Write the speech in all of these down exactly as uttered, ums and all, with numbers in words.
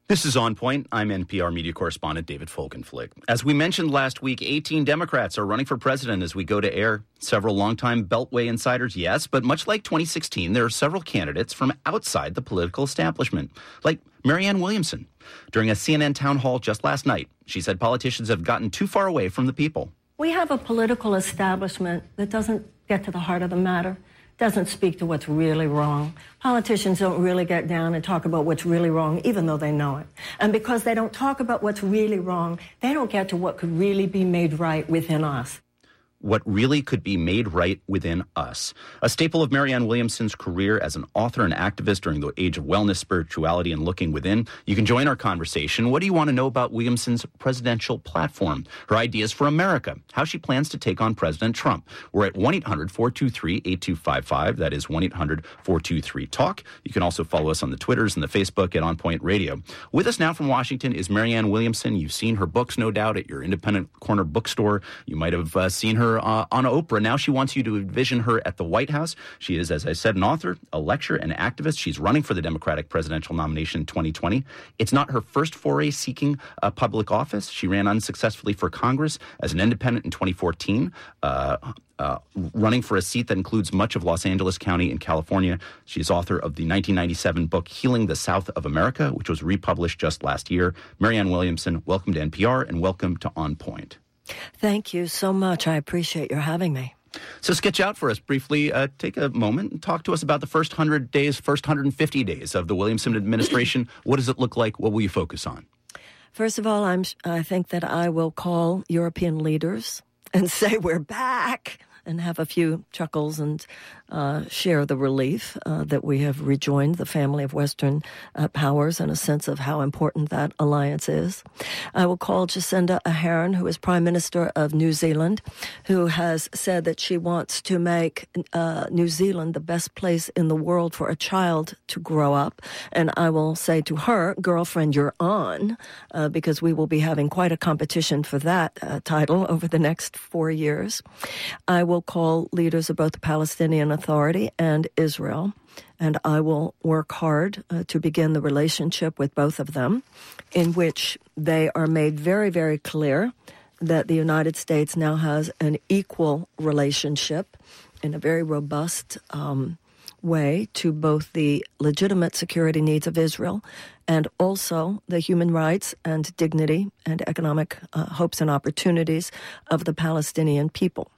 This is On Point. I'm N P R media correspondent David Folkenflik. As we mentioned last week, eighteen Democrats are running for president as we go to air. Several longtime Beltway insiders, yes, but much like twenty sixteen, there are several candidates from outside the political establishment, like Marianne Williamson. During a C N N town hall just last night, she said politicians have gotten too far away from the people. We have a political establishment that doesn't get to the heart of the matter, doesn't speak to what's really wrong. Politicians don't really get down and talk about what's really wrong, even though they know it. And because they don't talk about what's really wrong, they don't get to what could really be made right within us. What really could be made right within us. A staple of Marianne Williamson's career as an author and activist during the age of wellness, spirituality, and looking within. You can join our conversation. What do you want to know about Williamson's presidential platform? Her ideas for America. How she plans to take on President Trump. We're at one eight hundred four two three eight two five five. That is one eight hundred four two three talk. You can also follow us on the Twitters and the Facebook at On Point Radio. With us now from Washington is Marianne Williamson. You've seen her books, no doubt, at your independent corner bookstore. You might have uh, seen her Uh, on Oprah. Now she wants you to envision her at the White House. She is, as I said, an author, a lecturer, an activist. She's running for the Democratic presidential nomination in twenty twenty. It's not her first foray seeking uh, public office. She ran unsuccessfully for Congress as an independent in twenty fourteen, uh, uh, running for a seat that includes much of Los Angeles County in California. She's author of the nineteen ninety-seven book Healing the South of America, which was republished just last year. Marianne Williamson, welcome to N P R and welcome to On Point. Thank you so much. I appreciate your having me. So sketch out for us briefly. Uh, take a moment and talk to us about the first one hundred days, first one hundred fifty days of the Williamson administration. What does it look like? What will you focus on? First of all, I'm, I think that I will call European leaders and say we're back and have a few chuckles and uh, share the relief uh, that we have rejoined the family of Western uh, powers and a sense of how important that alliance is. I will call Jacinda Ardern, who is Prime Minister of New Zealand, who has said that she wants to make uh, New Zealand the best place in the world for a child to grow up. And I will say to her, girlfriend, you're on, uh, because we will be having quite a competition for that uh, title over the next four years. I will call leaders of both the Palestinian Authority and Israel, and I will work hard uh, to begin the relationship with both of them, in which they are made very, very clear that the United States now has an equal relationship in a very robust um, way to both the legitimate security needs of Israel and also the human rights and dignity and economic uh, hopes and opportunities of the Palestinian people.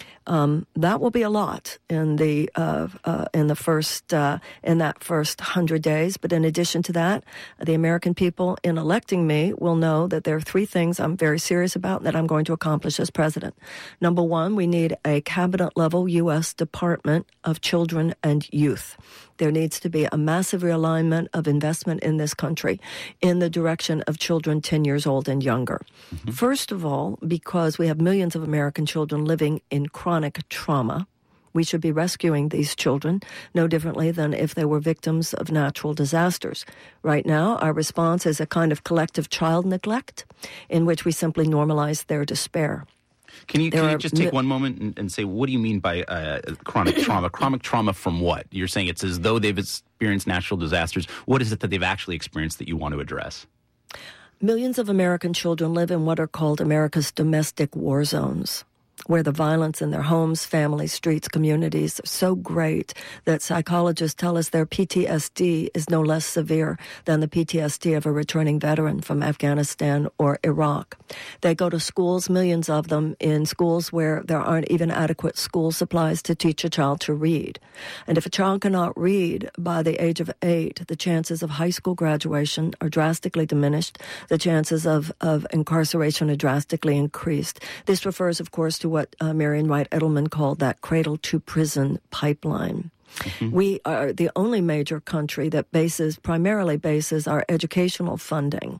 Um, that will be a lot in the uh, uh, in the first uh, in that first hundred days. But in addition to that, the American people, in electing me, will know that there are three things I'm very serious about that I'm going to accomplish as president. Number one, we need a cabinet-level U S Department of Children and Youth. There needs to be a massive realignment of investment in this country in the direction of children ten years old and younger. Mm-hmm. First of all, because we have millions of American children living in chronic trauma, we should be rescuing these children no differently than if they were victims of natural disasters. Right now, our response is a kind of collective child neglect in which we simply normalize their despair. Can you, can you just take one moment and, and say, what do you mean by uh, chronic trauma? Chronic trauma from what? You're saying it's as though they've experienced natural disasters. What is it that they've actually experienced that you want to address? Millions of American children live in what are called America's domestic war zones, where the violence in their homes, families, streets, communities are so great that psychologists tell us their P T S D is no less severe than the P T S D of a returning veteran from Afghanistan or Iraq. They go to schools, millions of them, in schools where there aren't even adequate school supplies to teach a child to read. And if a child cannot read by the age of eight, the chances of high school graduation are drastically diminished. The chances of, of incarceration are drastically increased. This refers, of course, to what uh, Marian Wright Edelman called that cradle-to-prison pipeline. Mm-hmm. We are the only major country that bases, primarily bases our educational funding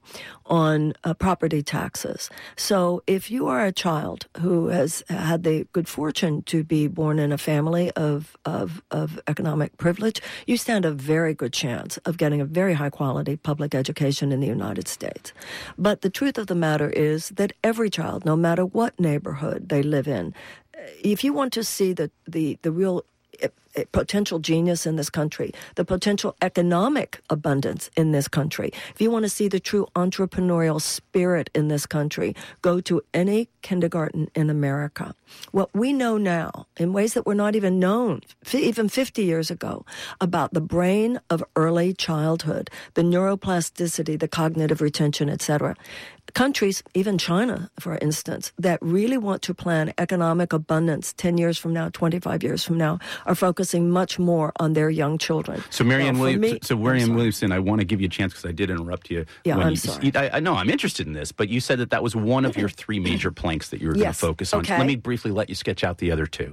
on uh, property taxes. So if you are a child who has had the good fortune to be born in a family of, of, of economic privilege, you stand a very good chance of getting a very high-quality public education in the United States. But the truth of the matter is that every child, no matter what neighborhood they live in, if you want to see the, the, the real potential genius in this country, the potential economic abundance in this country, if you want to see the true entrepreneurial spirit in this country, go to any kindergarten in America. What we know now, in ways that were not even known even fifty years ago, about the brain of early childhood, the neuroplasticity, the cognitive retention, et cetera. Countries, even China, for instance, that really want to plan economic abundance ten years from now, twenty-five years from now, are focusing much more on their young children. So, Marianne well, Williams, me, so Marianne Williamson, I want to give you a chance because I did interrupt you. Yeah, when I'm you, sorry. I, I know I'm interested in this, but you said that that was one of your three major planks that you were yes. going to focus on. Okay. Let me briefly let you sketch out the other two.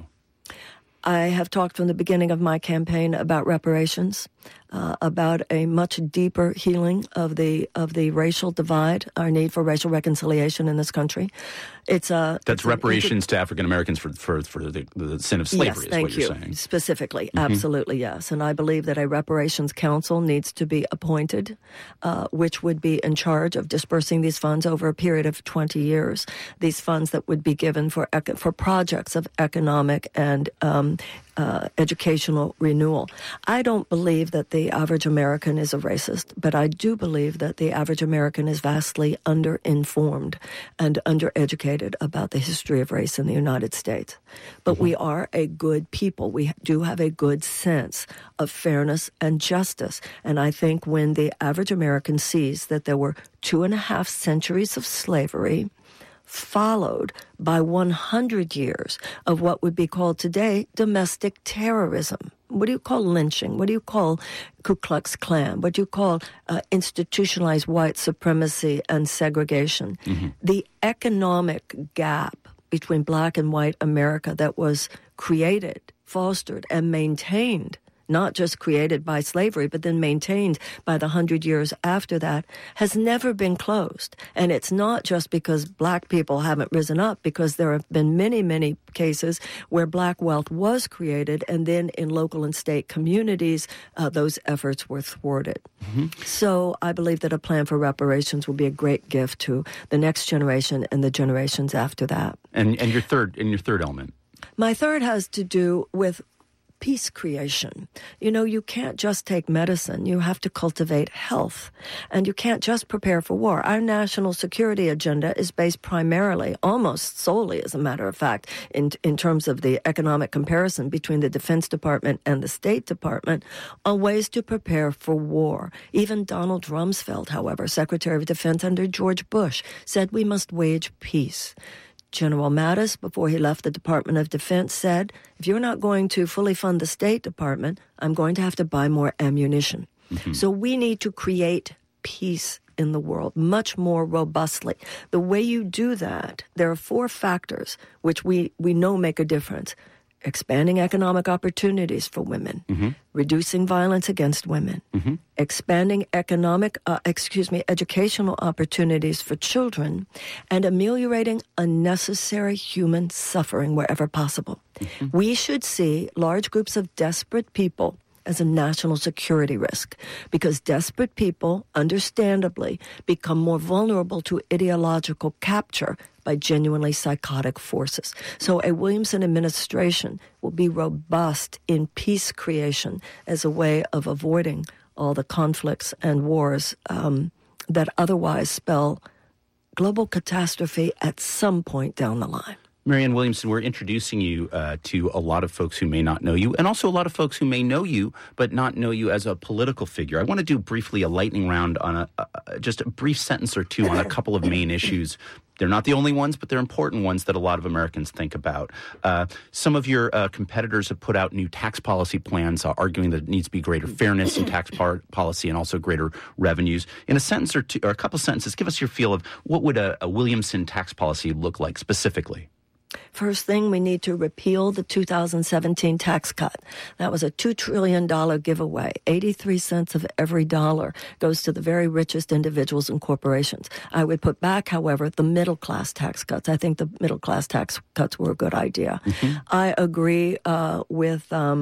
I have talked from the beginning of my campaign about reparations, uh, about a much deeper healing of the of the racial divide, our need for racial reconciliation in this country. It's a that's it's reparations a, to African Americans for for for the, the sin of slavery. Yes, is thank what you're you. saying. Specifically, Mm-hmm. absolutely yes. And I believe that a reparations council needs to be appointed, uh, which would be in charge of dispersing these funds over a period of twenty years. These funds that would be given for for projects of economic and um, uh, educational renewal. I don't believe that the average American is a racist, but I do believe that the average American is vastly underinformed and undereducated about the history of race in the United States. But mm-hmm. we are a good people. We do have a good sense of fairness and justice. And I think when the average American sees that there were two and a half centuries of slavery, followed by one hundred years of what would be called today domestic terrorism. What do you call lynching? What do you call Ku Klux Klan? What do you call uh, institutionalized white supremacy and segregation? Mm-hmm. The economic gap between black and white America that was created, fostered, and maintained, not just created by slavery, but then maintained by the hundred years after that, has never been closed. And it's not just because black people haven't risen up, because there have been many, many cases where black wealth was created, and then in local and state communities, uh, those efforts were thwarted. Mm-hmm. So I believe that a plan for reparations will be a great gift to the next generation and the generations after that. And and your third and your third element? My third has to do with peace creation. You know, you can't just take medicine. You have to cultivate health. And you can't just prepare for war. Our national security agenda is based primarily, almost solely, as a matter of fact, in, in terms of the economic comparison between the Defense Department and the State Department, on ways to prepare for war. Even Donald Rumsfeld, however, Secretary of Defense under George Bush, said we must wage peace. General Mattis, before he left the Department of Defense, said, if you're not going to fully fund the State Department, I'm going to have to buy more ammunition. Mm-hmm. So we need to create peace in the world much more robustly. The way you do that, there are four factors which we, we know make a difference. Expanding economic opportunities for women, mm-hmm. reducing violence against women, mm-hmm. expanding economic, uh, excuse me, educational opportunities for children, and ameliorating unnecessary human suffering wherever possible. Mm-hmm. We should see large groups of desperate people as a national security risk, because desperate people, understandably, become more vulnerable to ideological capture by genuinely psychotic forces. So a Williamson administration will be robust in peace creation as a way of avoiding all the conflicts and wars um, that otherwise spell global catastrophe at some point down the line. Marianne Williamson, we're introducing you uh, to a lot of folks who may not know you, and also a lot of folks who may know you but not know you as a political figure. I want to do briefly a lightning round on a, uh, just a brief sentence or two on a couple of main issues. They're not the only ones, but they're important ones that a lot of Americans think about. Uh, some of your uh, competitors have put out new tax policy plans, uh, arguing that it needs to be greater fairness in tax par- policy and also greater revenues. In a sentence or two, or a couple sentences, give us your feel of what would a, a Williamson tax policy look like specifically. First thing, we need to repeal the two thousand seventeen tax cut. That was a two trillion dollars giveaway. eighty-three cents of every dollar goes to the very richest individuals and corporations. I would put back, however, the middle-class tax cuts. I think the middle-class tax cuts were a good idea. Mm-hmm. I agree uh, with... Um,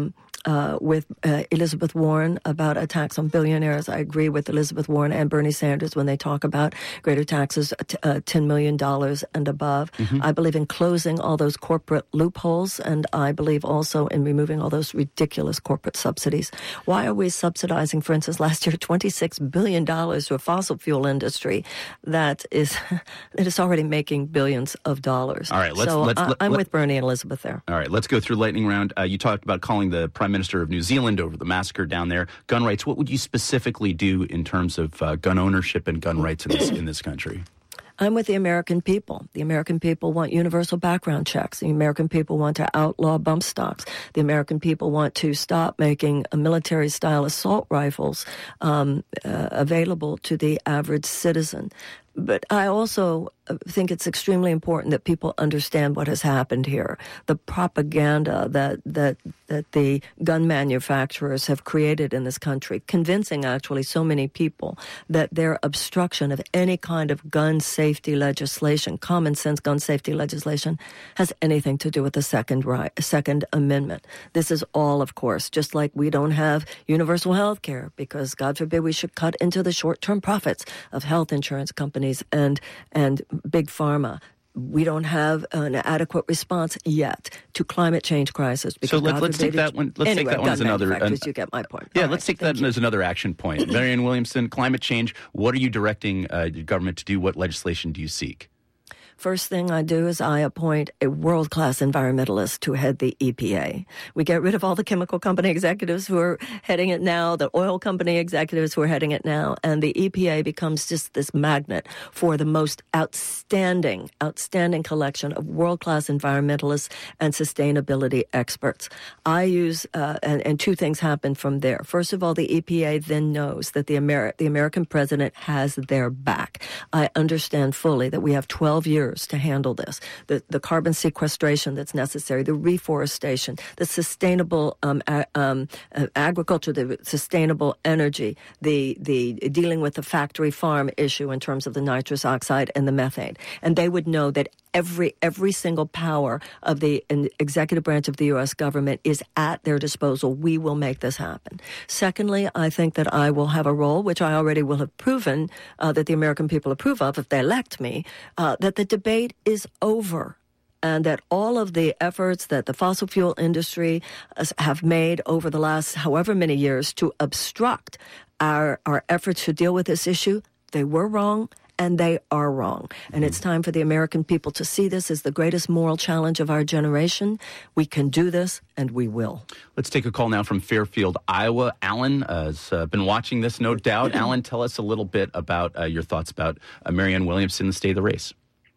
uh, with uh, Elizabeth Warren about a tax on billionaires. I agree with Elizabeth Warren and Bernie Sanders when they talk about greater taxes, uh, ten million dollars and above. Mm-hmm. I believe in closing all those corporate loopholes, and I believe also in removing all those ridiculous corporate subsidies. Why are we subsidizing, for instance, last year, twenty-six billion dollars to a fossil fuel industry that is that is already making billions of dollars? All right, let's, so let's, I, let, I'm let, with Bernie and Elizabeth there. All right, let's go through lightning round. Uh, you talked about calling the Prime Minister of New Zealand over the massacre down there. Gun rights, what would you specifically do in terms of uh, gun ownership and gun rights in this, in this country? I'm with the American people. The American people want universal background checks. The American people want to outlaw bump stocks. The American people want to stop making military-style assault rifles um, uh, available to the average citizen. But I also think it's extremely important that people understand what has happened here. The propaganda that that that the gun manufacturers have created in this country, convincing actually so many people that their obstruction of any kind of gun safety legislation, common sense gun safety legislation, has anything to do with the Second right, Second Amendment. This is all, of course, just like we don't have universal health care because, God forbid, we should cut into the short-term profits of health insurance companies and and big pharma. We don't have an adequate response yet to climate change crisis. So let, let's take that one. Let's anyway, take that one as another. An, you get my point. Yeah, All let's right, take that you. as another action point. Marianne Williamson, climate change. What are you directing uh, your government to do? What legislation do you seek? First thing I do is I appoint a world-class environmentalist to head the E P A. We get rid of all the chemical company executives who are heading it now, the oil company executives who are heading it now, and the E P A becomes just this magnet for the most outstanding, outstanding collection of world-class environmentalists and sustainability experts. I use, uh, and, and two things happen from there. First of all, the E P A then knows that the, Ameri- the American president has their back. I understand fully that we have twelve years to handle this. The, the carbon sequestration that's necessary, the reforestation, the sustainable um, a, um, uh, agriculture, the sustainable energy, the the dealing with the factory farm issue in terms of the nitrous oxide and the methane. And they would know that every every single power of the executive branch of the U S government is at their disposal. We will make this happen. Secondly, I think that I will have a role, which I already will have proven uh, that the American people approve of if they elect me, uh, that the debate is over. And that all of the efforts that the fossil fuel industry have made over the last however many years to obstruct our, our efforts to deal with this issue, they were wrong. And they are wrong. And it's time for the American people to see this as the greatest moral challenge of our generation. We can do this, and we will. Let's take a call now from Fairfield, Iowa. Alan uh, has uh, been watching this, no doubt. Alan, tell us a little bit about uh, your thoughts about uh, Marianne Williamson, the state of the race.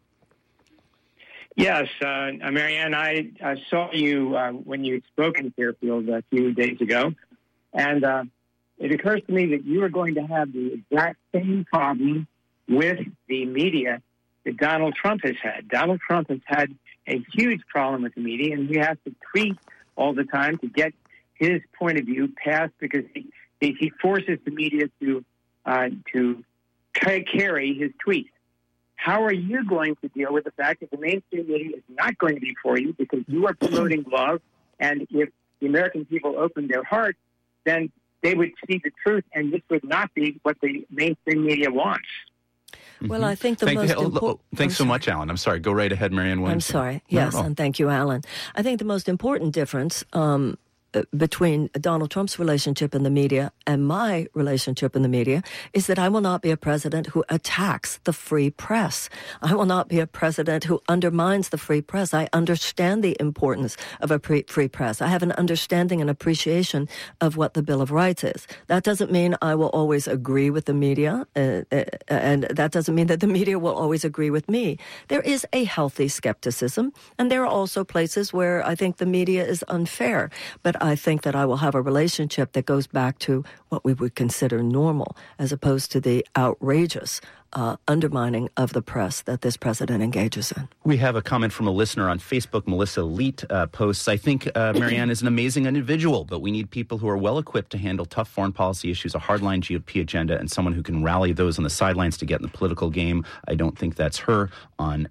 Yes, uh, Marianne, I, I saw you uh, when you spoke in Fairfield a few days ago, and uh, it occurs to me that you are going to have the exact same problem with the media that Donald Trump has had. Donald Trump has had a huge problem with the media, and he has to tweet all the time to get his point of view passed because he, he forces the media to uh, to carry his tweets. How are you going to deal with the fact that the mainstream media is not going to be for you because you are promoting love, and if the American people open their hearts, then they would see the truth, and this would not be what the mainstream media wants. Well, I think the Thank, most oh, important... oh, thanks so much, Alan. I'm sorry. Go right ahead, Marianne Williamson. I'm sorry. Yes, and thank you, Alan. I think the most important difference um, between Donald Trump's relationship in the media and my relationship in the media is that I will not be a president who attacks the free press. I will not be a president who undermines the free press. I understand the importance of a free press. I have an understanding and appreciation of what the Bill of Rights is. That doesn't mean I will always agree with the media, uh, uh, and that doesn't mean that the media will always agree with me. There is a healthy skepticism, and there are also places where I think the media is unfair. But I think that I will have a relationship that goes back to what we would consider normal, as opposed to the outrageous uh, undermining of the press that this president engages in. We have a comment from a listener on Facebook. Melissa Leet uh, posts, I think uh, Marianne is an amazing individual, but we need people who are well-equipped to handle tough foreign policy issues, a hardline G O P agenda, and someone who can rally those on the sidelines to get in the political game. I don't think that's her on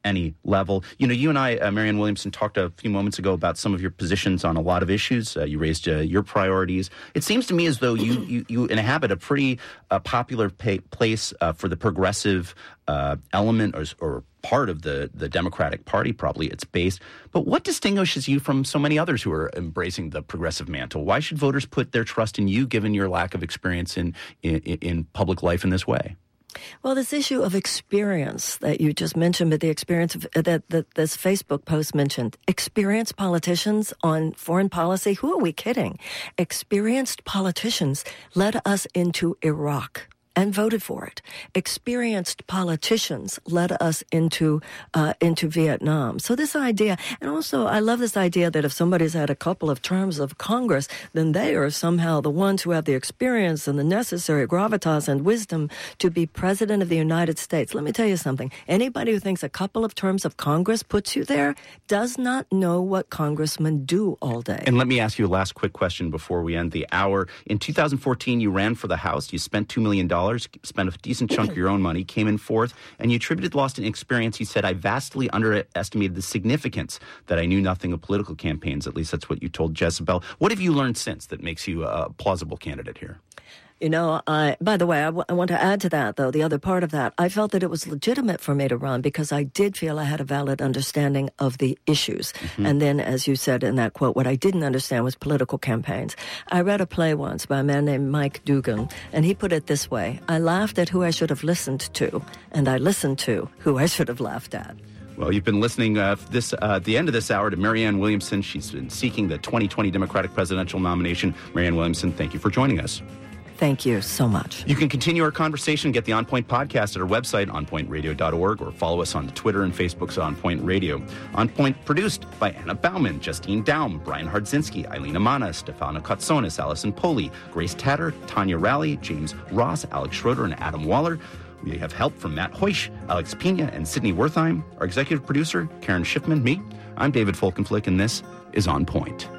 any level. You know, you and I, uh, Marianne Williamson, talked a few moments ago about some of your positions on a lot of issues. Uh, you raised uh, your priorities. It seems to me as though you you, you inhabit a pretty uh, popular pay, place uh, for the progressive uh, element or, or part of the, the Democratic Party, probably it's based. But what distinguishes you from so many others who are embracing the progressive mantle? Why should voters put their trust in you, given your lack of experience in in, in public life in this way? Well, this issue of experience that you just mentioned, but the experience of, that, that this Facebook post mentioned, experienced politicians on foreign policy, who are we kidding? Experienced politicians led us into Iraq and voted for it. Experienced politicians led us into uh, into Vietnam. So this idea, and also I love this idea that if somebody's had a couple of terms of Congress, then they are somehow the ones who have the experience and the necessary gravitas and wisdom to be president of the United States. Let me tell you something. Anybody who thinks a couple of terms of Congress puts you there does not know what congressmen do all day. And let me ask you a last quick question before we end the hour. In two thousand fourteen, you ran for the House. You spent two million dollars. Spent a decent chunk of your own money, came in fourth, and you attributed lost in experience. You said, I vastly underestimated the significance that I knew nothing of political campaigns. At least that's what you told Jezebel. What have you learned since that makes you a plausible candidate here? You know, I, by the way, I, w- I want to add to that, though, the other part of that. I felt that it was legitimate for me to run because I did feel I had a valid understanding of the issues. Mm-hmm. And then, as you said in that quote, what I didn't understand was political campaigns. I read a play once by a man named Mike Dugan, and he put it this way. I laughed at who I should have listened to, and I listened to who I should have laughed at. Well, you've been listening uh, this uh, at the end of this hour to Marianne Williamson. She's been seeking the twenty twenty Democratic presidential nomination. Marianne Williamson, thank you for joining us. Thank you so much. You can continue our conversation, get the On Point podcast at our website, on point radio dot org, or follow us on Twitter and Facebook's On Point Radio. On Point produced by Anna Bauman, Justine Daum, Brian Hardzinski, Eileen Amana, Stefano Katsonis, Allison Poley, Grace Tatter, Tanya Rowley, James Ross, Alex Schroeder, and Adam Waller. We have help from Matt Hoish, Alex Pina, and Sydney Wertheim. Our executive producer, Karen Schiffman, me. I'm David Folkenflik, and this is On Point.